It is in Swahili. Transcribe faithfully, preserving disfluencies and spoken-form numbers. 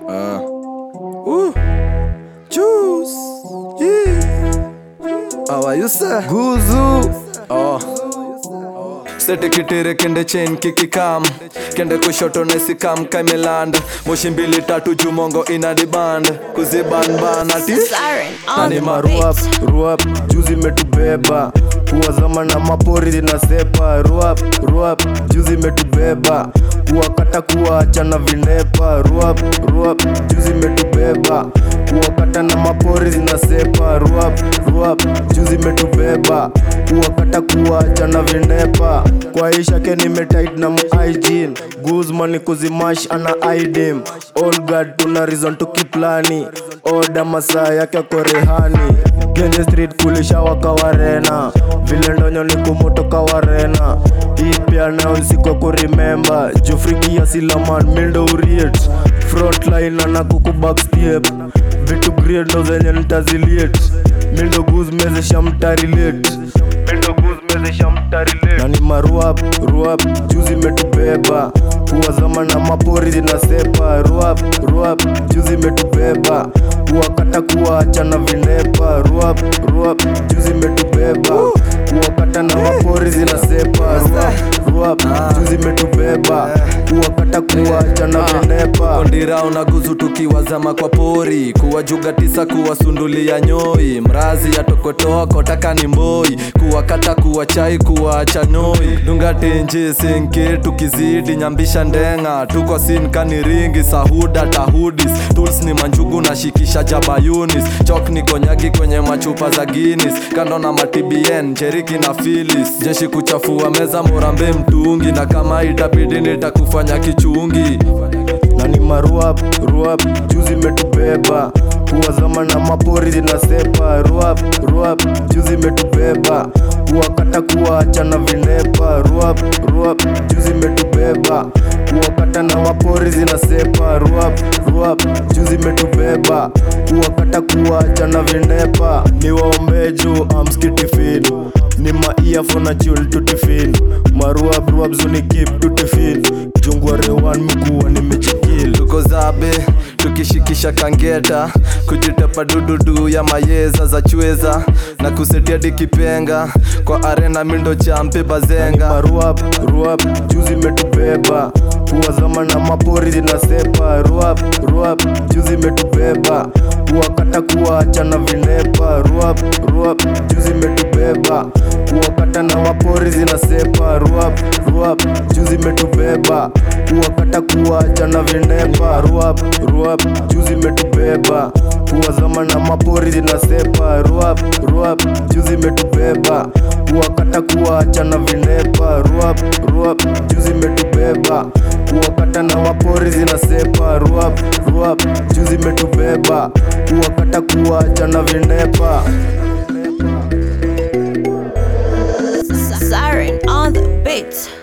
Uh. Ooh. Juice. Yeah. How are you, sir? Guzu. Oh. Sete kitire kende chain kiki kam kende kushoto nesi kam kaimeland moshi mbili tatu jumongo ina di band kuziban ban ati Nani maruap, ruap, juzi metubeba kuwazama na mapori zinasepa ruap, ruap, juzi metubeba kuwakata kuwacha na vinepa ruap, ruap, juzi metubeba kuwakata na mapori zinasepa ruap, ruap, juzi metubeba kuwakata kuwacha na vinepa kwa isha ke nimetight na mu-hygiene Guzman kuzimash ana idem All God tuna reason to keep plani Oda masaa yake korehani Genje street kulisha waka warena Vile ndonyo ni kumuto kawarena Hii pia nao nsikwa kurimemba Jufriki ya silaman mindo uriet Frontline ana kuku backstep Vitu great ndo zenye nitaziliet Mindo guz meze shamtarilet Mindo guz meze shamtarilet Nani maruap, ruap, juzi metubeba kuwazama na mapori zinasepa ruap, ruap, juzi metubeba kuwakata kuwacha na vinepa ruap, ruap, juzi metubeba kuwakata na mapori zinasepa ruap, ruap, juzi metubeba kuwakata kuwacha na vinepa kondira unaguzu tukiwazama kwa pori kuwajuga tisa kuwasundulia nyoi mrazi ya tokotoko taka ni mboi kuwakata kuwachai kuwacha noi dunga tenje senke tukizidi nyambisha ndenga tuko sin kani ringi sahuda tahudis tools ni manjugu na shikisha jabayunis chok ni konyagi kwenye machupa za Guinness kando na matibien cheriki na Phyllis jeshi kuchafua meza morambe mtungi na kama itabidi nitakufanya kichungi Nani maruap, ruap, juzi metubeba kuwazama na mapori zinasepa ruap, ruap, juzi metubeba kuwakata kuwacha na vinepa ruap, ruap, juzi metubeba kuwakata na mapori zinasepa ruap, ruap, juzi metubeba kuwakata kuwacha na vinepa ni waombeju amskitifin ni ma-earphone na chul tutifin maruap, ruap zuni keep tutifin jungwa rewan mkuwa nimechikil tuko zabe tukishikisha kangeta kujitepa dududu ya mayeza za chweza na kusetia dikipenga kwa arena mindo champe bazenga maruap, ruap, juzi metubeba kuwazama na mapori zinasepa ruap, ruap, juzi metubeba kuwakata kuwacha na vinepa ruap, ruap, juzi metubeba kuwakata na mapori zinasepa ruap, ruap, juzi metubeba kuwakata kuwacha na vinepa ruap, ruap, juzi metubeba kuwazama na mapori zinasepa ruap, ruap, juzi metubeba kuwakata kuwacha na vinepa ruap, ruap, juzi metubeba kuwakata na mapori zinasepa ruap, ruap, juzi metubeba kuwakata kuwacha na vinepa Siren on the beat.